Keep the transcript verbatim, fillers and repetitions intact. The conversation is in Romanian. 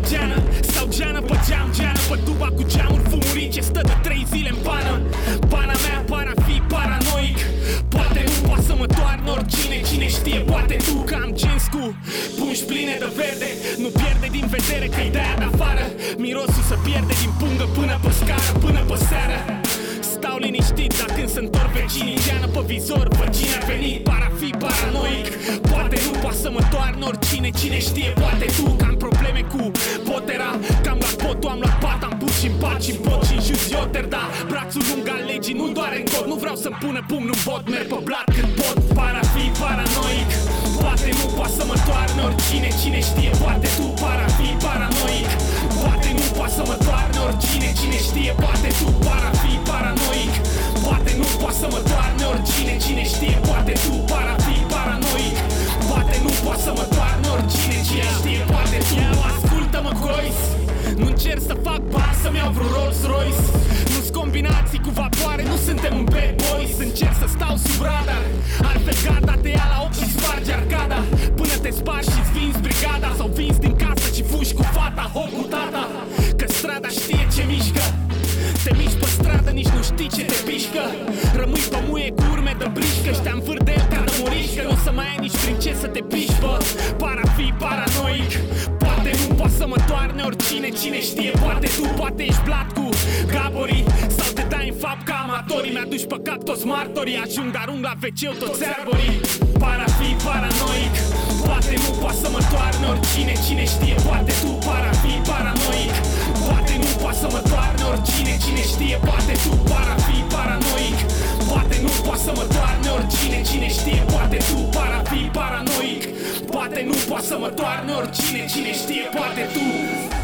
geană sau geană pe geam, geană pe tuba cu geamuri fumurii ce stă de trei zile în pană. Pana mea para fi paranoic, poate nu poate să mă toarnă oricine, cine știe, poate tu că am jeans cu pungi pline de verde. Nu pierde din vedere că-i de-aia de afară, mirosul se pierde din pungă până pe scară, până pe seară. Stau liniștit, dar când se întorc vecinii, geană pe vizor, pe cine a venit, para fi paranoic. Poate nu poate să mă toarnă oricine, cine știe, poate tu că am probleme cu potera, că am luat potul, am luat pat, am pus și-n pat și-n pot și-n juz ioter, da, brațul lung al legii nu doare în cot, nu vreau să-mi pună pumnul în bot, merg pe blat cât pot, para fi paranoic. Poate nu poate să mă toarnă oricine, cine știe, poate tu, para fi paranoic. Poate nu poate să mă toarnă oricine, cine știe, poate tu, para fi paranoic. Poate nu poate să mă toarnă oricine, cine știe, poate tu, para fi paranoic. Poate nu poate să mă toarnă oricine, cine știe, poate tu. Ascultă-mă, cois, nu încerc să fac bani, să-mi iau vreun Rolls Royce. Nu-s combinații cu vapoare, nu suntem un bad boys. Încerc să stau sub radar, altfel gata te ia la ochi și spargi arcada. Până te spargi și-ți vinzi brigada, sau vinzi din casă și fugi cu fata, hop cu tata. Că strada știe ce mișcă, te miști pe stradă, nici nu știi ce te pișcă. Rămâi pe muie cu urme de brișcă, și-te-am de el ca de morișcă. Nu o să mai ai nici prin ce să te piși, bă, para fi paranoic. Poate nu poate să mă toarne oricine, cine știe, poate tu, poate ești blat cu gaborii, sau te dai în fapt ca amatorii. Mi-aduci pe cap toți martorii, ajung arunc la ve ce toți arborii. Para fi paranoic, poate nu poate să mă toarne oricine, cine știe, poate tu, para fi paranoic. Poate nu poate să mă toarne oricine, cine știe, poate tu, para fi paranoic. Poate nu poate să mă toarne oricine, cine știe, poate tu, para fi paranoic. Poate nu poate să mă toarne oricine, cine știe, poate tu.